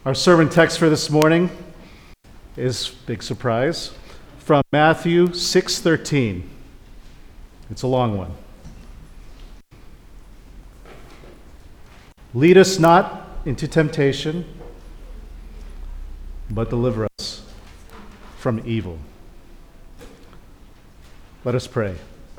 Our sermon text for this morning is, big surprise, from Matthew 6:13. It's a long one. Lead us not into temptation, but deliver us from evil. Let us pray.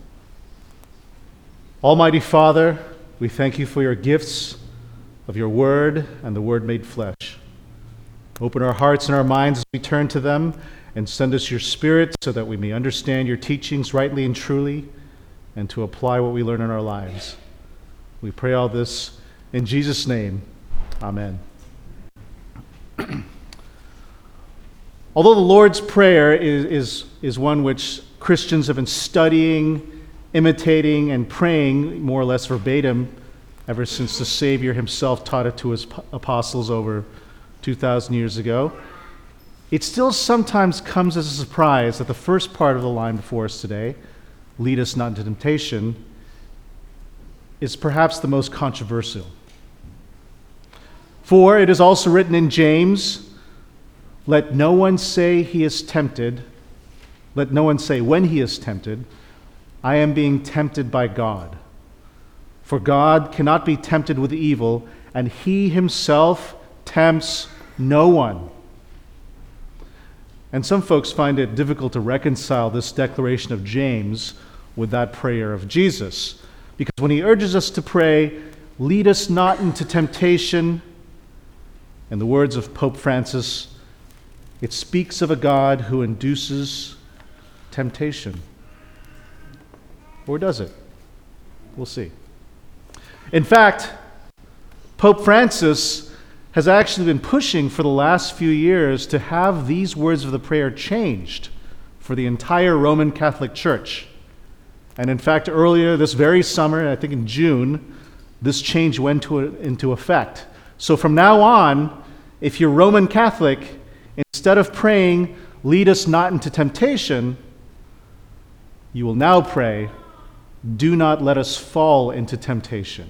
Almighty Father, we thank you for your gifts of your word and the word made flesh. Open our hearts and our minds as we turn to them, and send us your Spirit so that we may understand your teachings rightly and truly, and to apply what we learn in our lives. We pray all this in Jesus' name. Amen. Although the Lord's Prayer is one which Christians have been studying, imitating, and praying more or less verbatim ever since the Savior himself taught it to his apostles over 2,000 years ago, it still sometimes comes as a surprise that the first part of the line before us today, lead us not into temptation, is perhaps the most controversial. For it is also written in James, let no one say he is tempted, let no one say when he is tempted, I am being tempted by God. For God cannot be tempted with evil, and he himself tempts no one. And some folks find it difficult to reconcile this declaration of James with that prayer of Jesus. Because when he urges us to pray, lead us not into temptation, in the words of Pope Francis, it speaks of a God who induces temptation. Or does it? We'll see. In fact, Pope Francis has actually been pushing for the last few years to have these words of the prayer changed for the entire Roman Catholic Church. And in fact, earlier this very summer, I think in June, this change went into effect. So from now on, if you're Roman Catholic, instead of praying, lead us not into temptation, you will now pray, do not let us fall into temptation.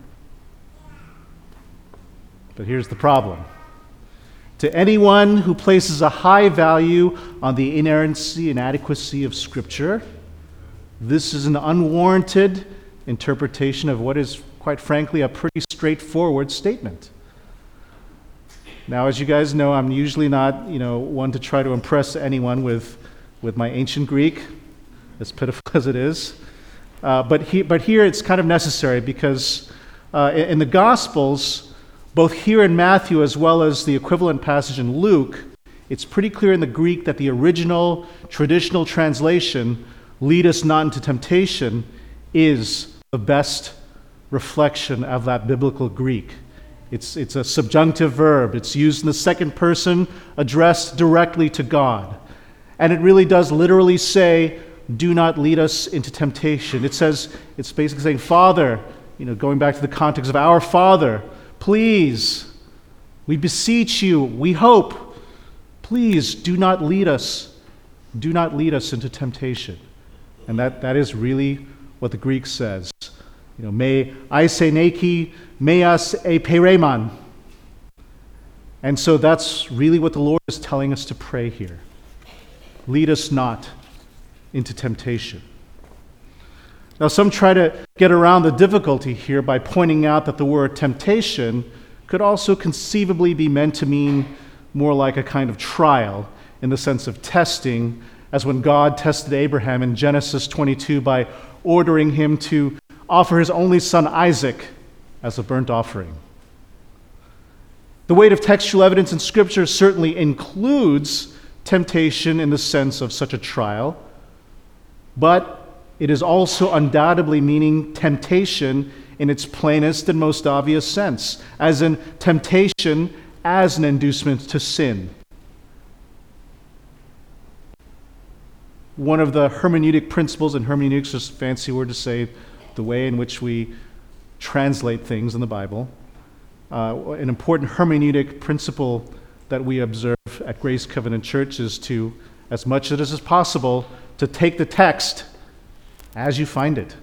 But here's the problem. To anyone who places a high value on the inerrancy and adequacy of Scripture, this is an unwarranted interpretation of what is, quite frankly, a pretty straightforward statement. Now, as you guys know, I'm usually not, one to try to impress anyone with my ancient Greek, as pitiful as it is. But here it's kind of necessary because in the Gospels, both here in Matthew as well as the equivalent passage in Luke, it's pretty clear in the Greek that the original traditional translation, lead us not into temptation, is the best reflection of that biblical Greek. It's a subjunctive verb. It's used in the second person, addressed directly to God. And it really does literally say, do not lead us into temptation. It's basically saying, Father, going back to the context of our Father, please, we beseech you, we hope, please do not lead us into temptation. And that is really what the Greek says. Me eiseneki meas epereman. And so that's really what the Lord is telling us to pray here. Lead us not into temptation. Now, some try to get around the difficulty here by pointing out that the word temptation could also conceivably be meant to mean more like a kind of trial in the sense of testing, as when God tested Abraham in Genesis 22 by ordering him to offer his only son Isaac as a burnt offering. The weight of textual evidence in Scripture certainly includes temptation in the sense of such a trial, but it is also undoubtedly meaning temptation in its plainest and most obvious sense, as in temptation as an inducement to sin. One of the hermeneutic principles, and hermeneutics is a fancy word to say the way in which we translate things in the Bible, an important hermeneutic principle that we observe at Grace Covenant Church is to, as much as it is possible, to take the text as you find it.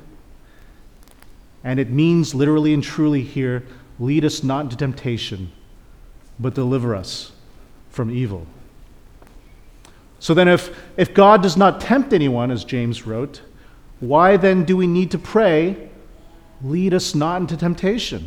And it means literally and truly here, lead us not into temptation, but deliver us from evil. So then if God does not tempt anyone, as James wrote, why then do we need to pray, lead us not into temptation?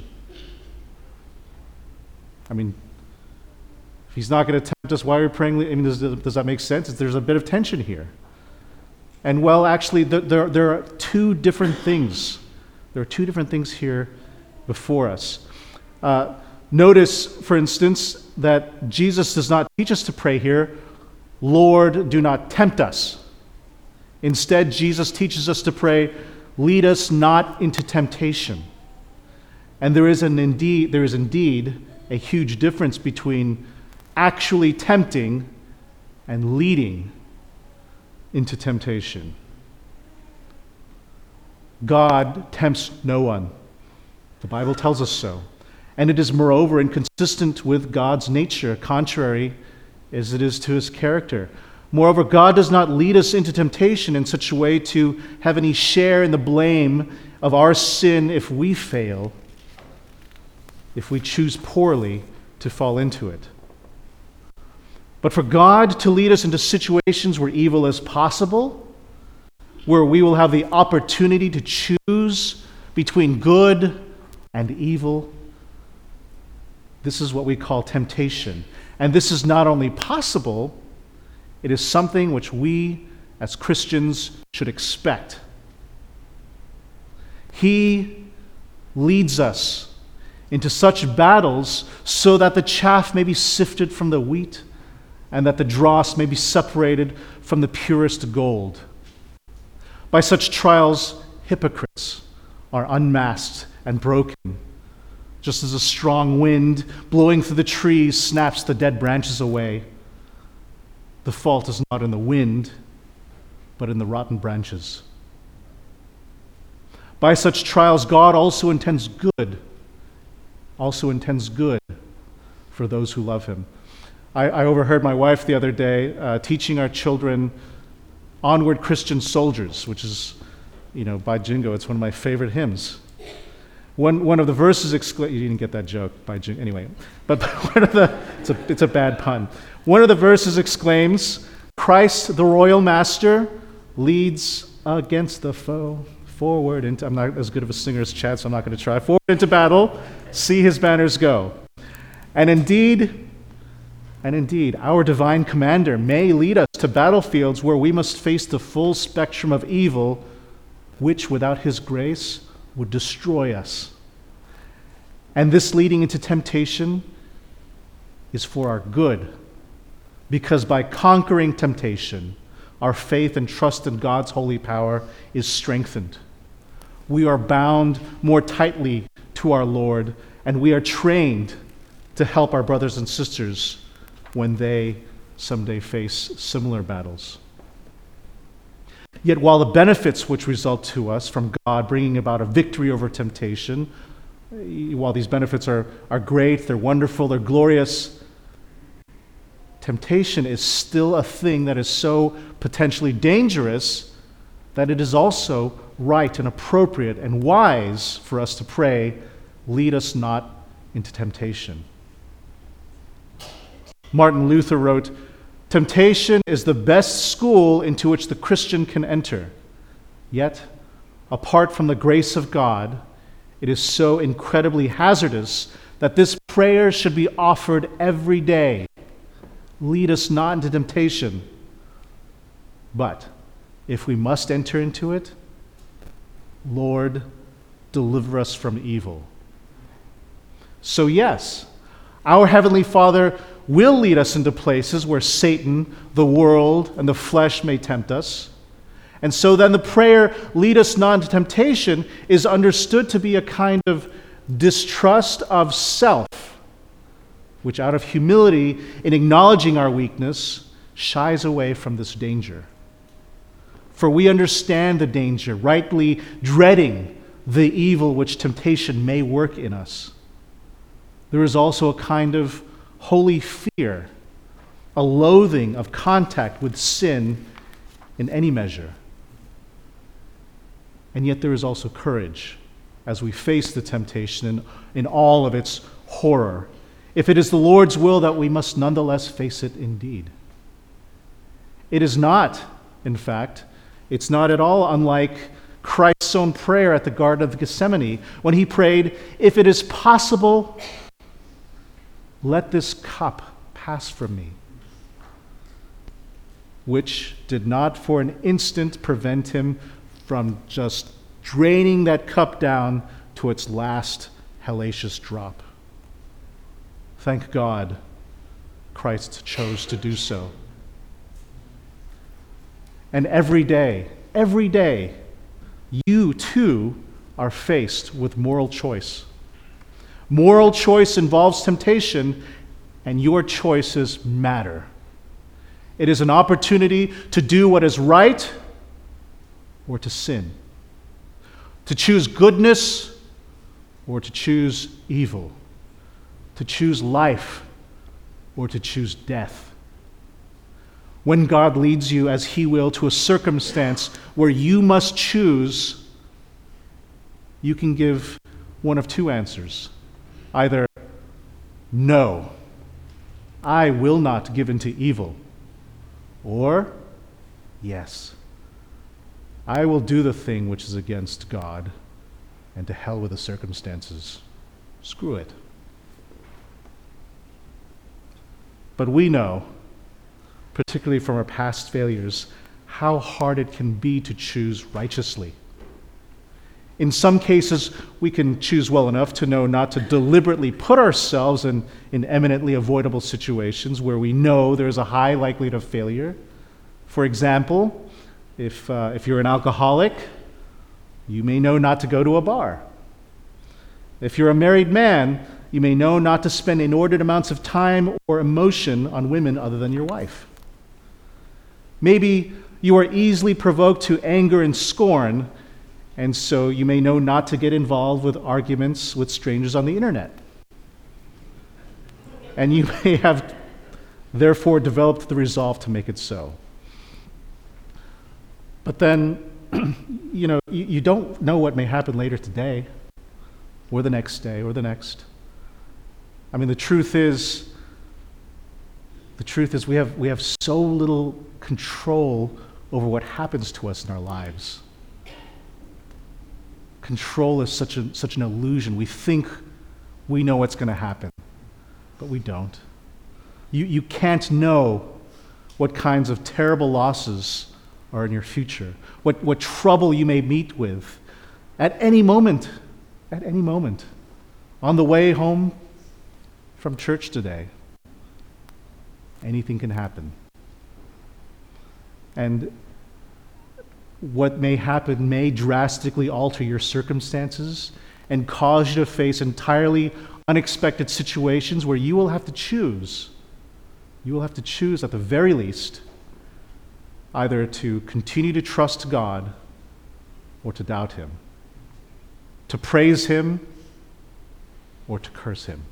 I mean, if he's not going to tempt us, why are we praying? I mean, does that make sense? There's a bit of tension here. And well, actually, there are two different things. There are two different things here before us. Notice, for instance, that Jesus does not teach us to pray here, Lord, do not tempt us. Instead, Jesus teaches us to pray, lead us not into temptation. And there is indeed a huge difference between actually tempting and leading into temptation. God tempts no one. The Bible tells us so. And it is moreover inconsistent with God's nature, contrary as it is to his character. Moreover, God does not lead us into temptation in such a way to have any share in the blame of our sin if we fail, if we choose poorly to fall into it. But for God to lead us into situations where evil is possible, where we will have the opportunity to choose between good and evil, this is what we call temptation. And this is not only possible, it is something which we as Christians should expect. He leads us into such battles so that the chaff may be sifted from the wheat and that the dross may be separated from the purest gold. By such trials, hypocrites are unmasked and broken, just as a strong wind blowing through the trees snaps the dead branches away. The fault is not in the wind, but in the rotten branches. By such trials, God also intends good for those who love him. I overheard my wife the other day teaching our children Onward Christian Soldiers, which is, by Jingo, it's one of my favorite hymns. One of the verses you didn't get that joke by Jingo, anyway. But it's a bad pun. One of the verses exclaims, Christ the royal master leads against the foe forward into, I'm not as good of a singer as Chad, so I'm not going to try. Forward into battle, see his banners go. And indeed, our divine commander may lead us to battlefields where we must face the full spectrum of evil, which without his grace would destroy us. And this leading into temptation is for our good, because by conquering temptation, our faith and trust in God's holy power is strengthened. We are bound more tightly to our Lord, and we are trained to help our brothers and sisters when they someday face similar battles. Yet while the benefits which result to us from God bringing about a victory over temptation, while these benefits are great, they're wonderful, they're glorious, temptation is still a thing that is so potentially dangerous that it is also right and appropriate and wise for us to pray, lead us not into temptation. Martin Luther wrote, temptation is the best school into which the Christian can enter. Yet, apart from the grace of God, it is so incredibly hazardous that this prayer should be offered every day. Lead us not into temptation. But if we must enter into it, Lord, deliver us from evil. So yes, our Heavenly Father will lead us into places where Satan, the world, and the flesh may tempt us. And so then the prayer, lead us not into temptation, is understood to be a kind of distrust of self, which out of humility in acknowledging our weakness shies away from this danger. For we understand the danger, rightly dreading the evil which temptation may work in us. There is also a kind of holy fear, a loathing of contact with sin in any measure. And yet there is also courage as we face the temptation in all of its horror. if it is the Lord's will that we must nonetheless face it indeed. It is not, in fact, it's not at all unlike Christ's own prayer at the Garden of Gethsemane when he prayed, "If it is possible, let this cup pass from me," which did not for an instant prevent him from just draining that cup down to its last hellacious drop. Thank God Christ chose to do so. And every day, you too are faced with moral choice. Moral choice involves temptation, and your choices matter. It is an opportunity to do what is right or to sin, to choose goodness or to choose evil, to choose life or to choose death. When God leads you, as He will, to a circumstance where you must choose, you can give one of two answers. Either, no, I will not give in to evil, or, yes, I will do the thing which is against God, and to hell with the circumstances. Screw it. But we know, particularly from our past failures, how hard it can be to choose righteously. In some cases, we can choose well enough to know not to deliberately put ourselves in eminently avoidable situations where we know there's a high likelihood of failure. For example, if you're an alcoholic, you may know not to go to a bar. If you're a married man, you may know not to spend inordinate amounts of time or emotion on women other than your wife. Maybe you are easily provoked to anger and scorn, and so you may know not to get involved with arguments with strangers on the internet. And you may have therefore developed the resolve to make it so. But then, you don't know what may happen later today, or the next day, or the next. I mean, the truth is we have so little control over what happens to us in our lives. Control is such an illusion. We think we know what's going to happen, but we don't. You can't know what kinds of terrible losses are in your future, what trouble you may meet with at any moment, on the way home from church today. Anything can happen. And what may happen may drastically alter your circumstances and cause you to face entirely unexpected situations where you will have to choose. You will have to choose, at the very least, either to continue to trust God or to doubt Him, to praise Him or to curse Him.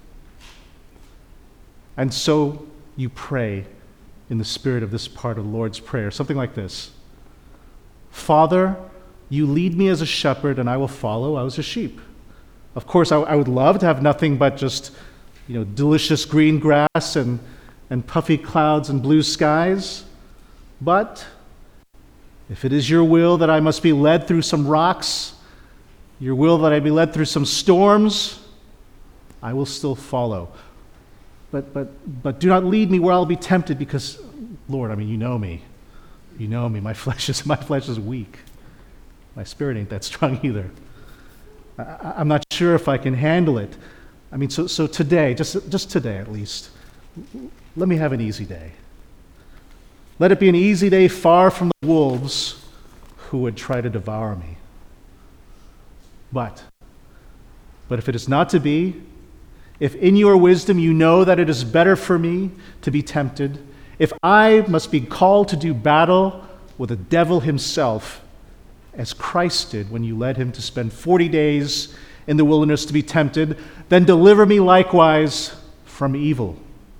And so you pray in the spirit of this part of the Lord's Prayer, something like this: Father, you lead me as a shepherd, and I will follow as a sheep. Of course, I would love to have nothing but just, delicious green grass and puffy clouds and blue skies. But if it is your will that I must be led through some rocks, your will that I be led through some storms, I will still follow. But do not lead me where I'll be tempted, because, Lord, you know me. You know me. My flesh is weak. My spirit ain't that strong either. I'm not sure if I can handle it. So today, just today at least, let me have an easy day. Let it be an easy day far from the wolves who would try to devour me. But if it is not to be, if in your wisdom you know that it is better for me to be tempted, if I must be called to do battle with the devil himself, as Christ did when you led him to spend 40 days in the wilderness to be tempted, then deliver me likewise from evil.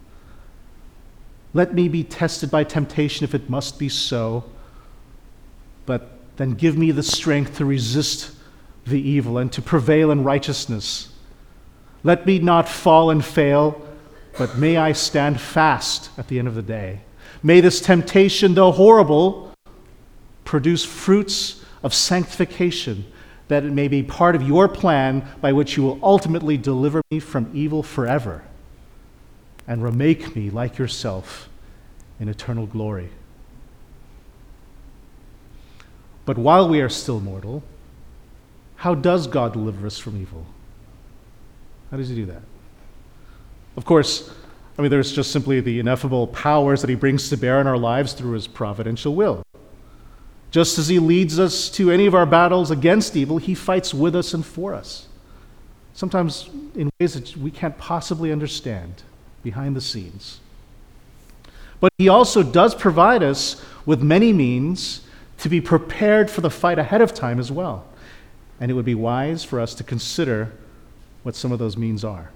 Let me be tested by temptation if it must be so, but then give me the strength to resist the evil and to prevail in righteousness. Let me not fall and fail, but may I stand fast at the end of the day. May this temptation, though horrible, produce fruits of sanctification, that it may be part of your plan by which you will ultimately deliver me from evil forever and remake me like yourself in eternal glory. But while we are still mortal, how does God deliver us from evil? How does he do that? Of course, there's just simply the ineffable powers that he brings to bear in our lives through his providential will. Just as he leads us to any of our battles against evil, he fights with us and for us, sometimes in ways that we can't possibly understand behind the scenes. But he also does provide us with many means to be prepared for the fight ahead of time as well. And it would be wise for us to consider what some of those means are.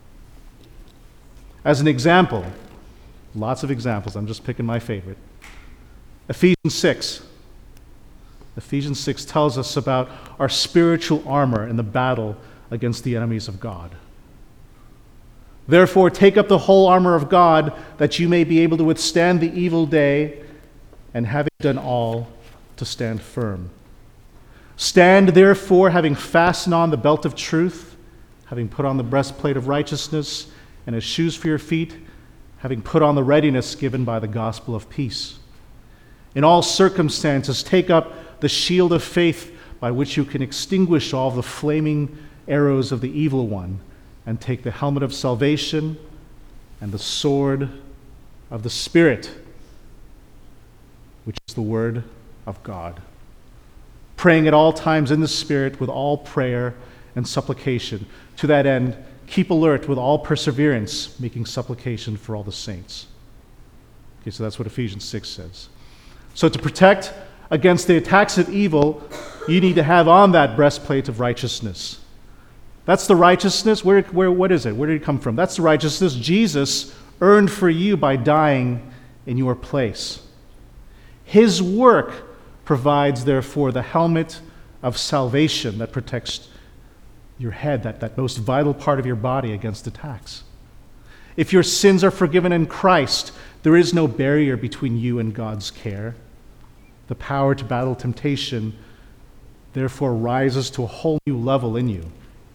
As an example, lots of examples, I'm just picking my favorite. Ephesians 6. Ephesians 6 tells us about our spiritual armor in the battle against the enemies of God. Therefore, take up the whole armor of God, that you may be able to withstand the evil day, and having done all, to stand firm. Stand therefore, having fastened on the belt of truth, having put on the breastplate of righteousness, and as shoes for your feet, having put on the readiness given by the gospel of peace. In all circumstances, take up the shield of faith, by which you can extinguish all the flaming arrows of the evil one, and take the helmet of salvation and the sword of the Spirit, which is the word of God. Praying at all times in the Spirit with all prayer and supplication. To that end, keep alert with all perseverance, making supplication for all the saints. Okay, so that's what Ephesians 6 says. So to protect against the attacks of evil, you need to have on that breastplate of righteousness. That's the righteousness. What is it? Where did it come from? That's the righteousness Jesus earned for you by dying in your place. His work provides, therefore, the helmet of salvation that protects your head, that most vital part of your body, against attacks. If your sins are forgiven in Christ, there is no barrier between you and God's care. The power to battle temptation, therefore, rises to a whole new level in you.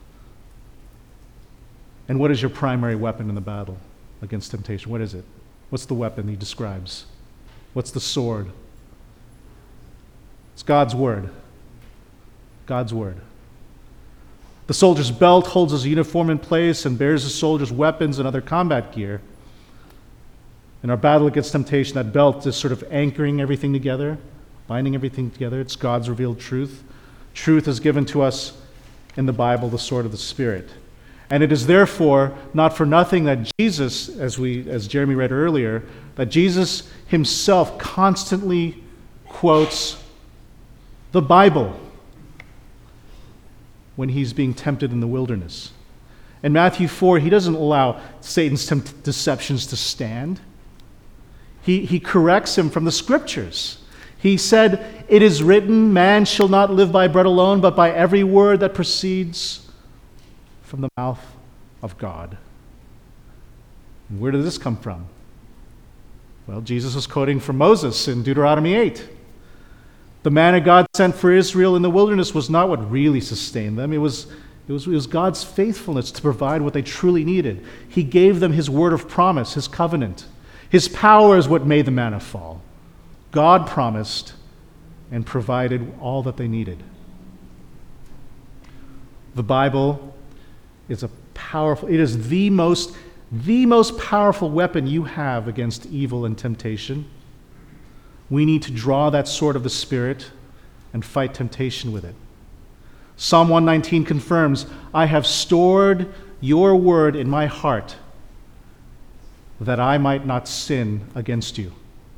And what is your primary weapon in the battle against temptation? What is it? What's the weapon he describes? What's the sword? It's God's word. God's word. The soldier's belt holds his uniform in place and bears the soldier's weapons and other combat gear. In our battle against temptation, that belt is sort of anchoring everything together, binding everything together. It's God's revealed truth. Truth is given to us in the Bible, the sword of the Spirit. And it is therefore not for nothing that Jesus, as Jeremy read earlier, that Jesus himself constantly quotes the Bible when he's being tempted in the wilderness. In Matthew 4, he doesn't allow Satan's deceptions to stand. He corrects him from the Scriptures. He said, "It is written, man shall not live by bread alone, but by every word that proceeds from the mouth of God." And where did this come from? Well, Jesus was quoting from Moses in Deuteronomy 8. The manna God sent for Israel in the wilderness was not what really sustained them. It was God's faithfulness to provide what they truly needed. He gave them his word of promise, his covenant. His power is what made the manna fall. God promised and provided all that they needed. The Bible is the most powerful weapon you have against evil and temptation. We need to draw that sword of the Spirit and fight temptation with it. Psalm 119 confirms, "I have stored your word in my heart, that I might not sin against you."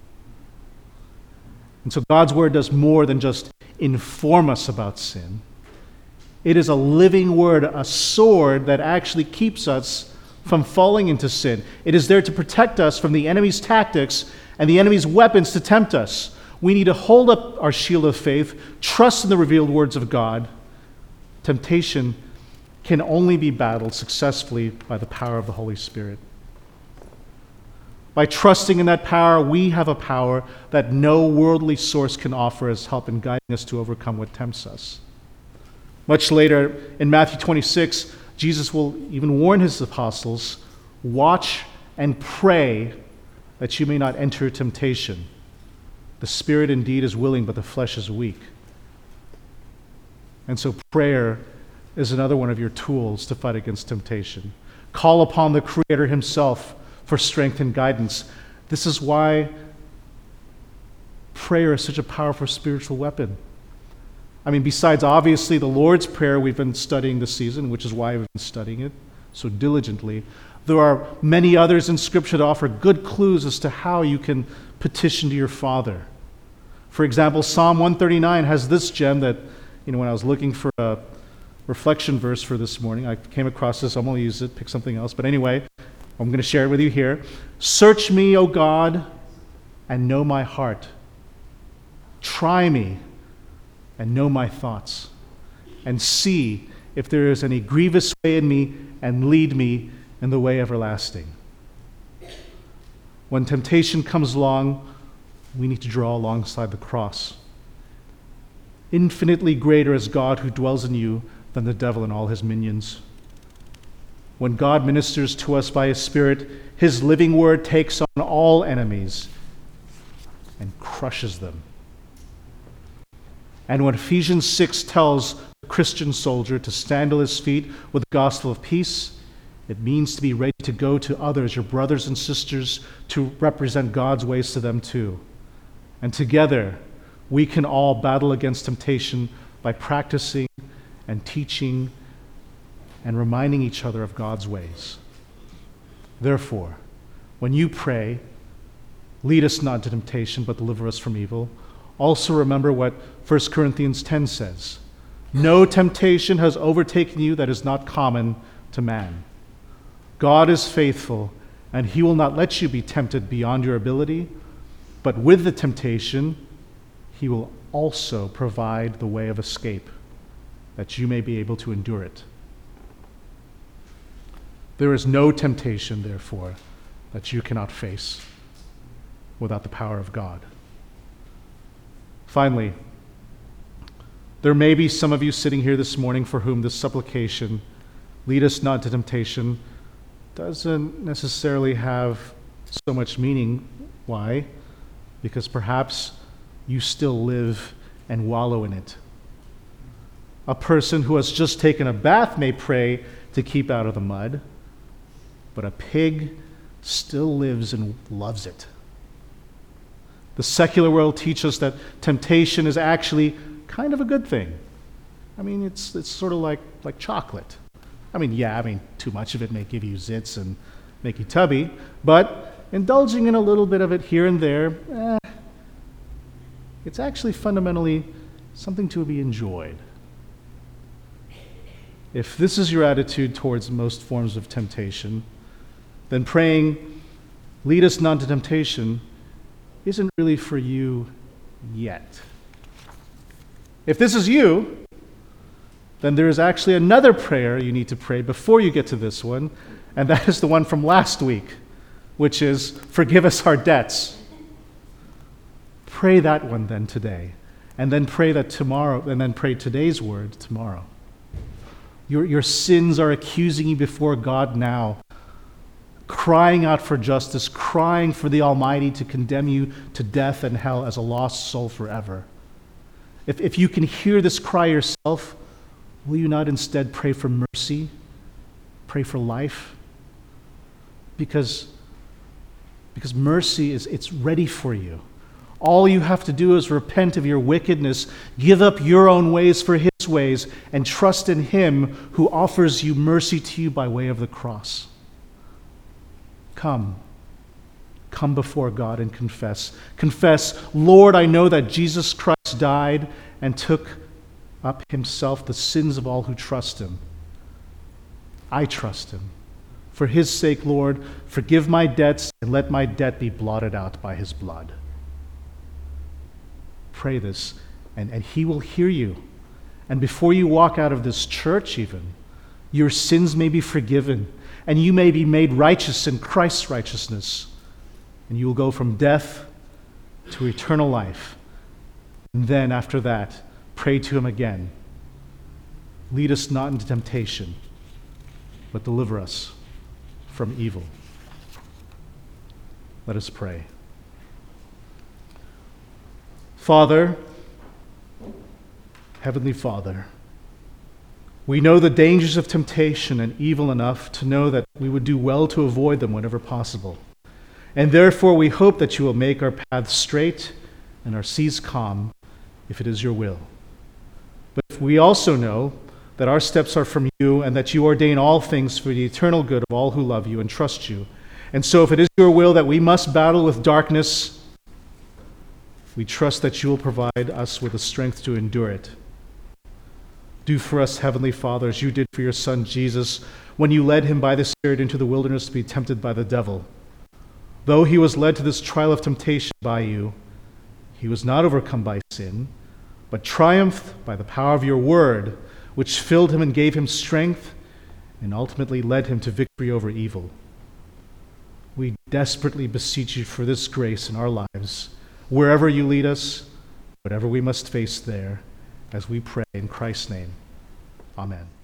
And so God's word does more than just inform us about sin. It is a living word, a sword that actually keeps us from falling into sin. It is there to protect us from the enemy's tactics and the enemy's weapons to tempt us. We need to hold up our shield of faith, trust in the revealed words of God. Temptation can only be battled successfully by the power of the Holy Spirit. By trusting in that power, we have a power that no worldly source can offer as help in guiding us to overcome what tempts us. Much later, in Matthew 26, Jesus will even warn his apostles, "Watch and pray that you may not enter temptation. The spirit indeed is willing, but the flesh is weak." And so prayer is another one of your tools to fight against temptation. Call upon the Creator himself for strength and guidance. This is why prayer is such a powerful spiritual weapon. I mean, besides obviously the Lord's Prayer we've been studying this season, which is why we've been studying it so diligently, there are many others in Scripture that offer good clues as to how you can petition to your Father. For example, Psalm 139 has this gem that, when I was looking for a reflection verse for this morning, I came across this. I'm going to use it, pick something else. But anyway, I'm going to share it with you here. "Search me, O God, and know my heart. Try me and know my thoughts, and see if there is any grievous way in me, and lead me in the way everlasting." When temptation comes along, we need to draw alongside the cross. Infinitely greater is God who dwells in you than the devil and all his minions. When God ministers to us by his Spirit, his living word takes on all enemies and crushes them. And when Ephesians 6 tells the Christian soldier to stand at his feet with the gospel of peace, it means to be ready to go to others, your brothers and sisters, to represent God's ways to them too. And together, we can all battle against temptation by practicing and teaching and reminding each other of God's ways. Therefore, when you pray, "Lead us not into temptation, but deliver us from evil," also remember what 1 Corinthians 10 says. "No temptation has overtaken you that is not common to man. God is faithful, and he will not let you be tempted beyond your ability, but with the temptation, he will also provide the way of escape, that you may be able to endure it." There is no temptation, therefore, that you cannot face without the power of God. Finally, there may be some of you sitting here this morning for whom this supplication, "Lead us not to temptation," doesn't necessarily have so much meaning. Why? Because perhaps you still live and wallow in it. A person who has just taken a bath may pray to keep out of the mud, but a pig still lives and loves it. The secular world teaches us that temptation is actually kind of a good thing. I mean, it's sort of like chocolate. Too much of it may give you zits and make you tubby, but indulging in a little bit of it here and there, it's actually fundamentally something to be enjoyed. If this is your attitude towards most forms of temptation, then praying, "Lead us not into temptation," isn't really for you yet. If this is you, then there is actually another prayer you need to pray before you get to this one, and that is the one from last week, which is, "Forgive us our debts." Pray that one then today, and then pray that tomorrow, and then pray today's word tomorrow. Your sins are accusing you before God now, crying out for justice, crying for the Almighty to condemn you to death and hell as a lost soul forever. If you can hear this cry yourself, will you not instead pray for mercy? Pray for life? Because mercy it's ready for you. All you have to do is repent of your wickedness, give up your own ways for his ways, and trust in him who offers you mercy to you by way of the cross. Come before God and confess. Confess, "Lord, I know that Jesus Christ died and took up himself the sins of all who trust him. I trust him. For his sake, Lord, forgive my debts and let my debt be blotted out by his blood." Pray this, and he will hear you. And before you walk out of this church even, your sins may be forgiven, and you may be made righteous in Christ's righteousness. and you will go from death to eternal life. And then after that, pray to him again. Lead us not into temptation, but deliver us from evil. Let us pray. Father, Heavenly Father, we know the dangers of temptation and evil enough to know that we would do well to avoid them whenever possible. And therefore we hope that you will make our paths straight and our seas calm, if it is your will. But we also know that our steps are from you and that you ordain all things for the eternal good of all who love you and trust you. And so if it is your will that we must battle with darkness, we trust that you will provide us with the strength to endure it. Do for us, Heavenly Father, as you did for your Son Jesus, when you led him by the Spirit into the wilderness to be tempted by the devil. Though he was led to this trial of temptation by you, he was not overcome by sin, but triumphed by the power of your word, which filled him and gave him strength and ultimately led him to victory over evil. We desperately beseech you for this grace in our lives, wherever you lead us, whatever we must face there, as we pray in Christ's name. Amen.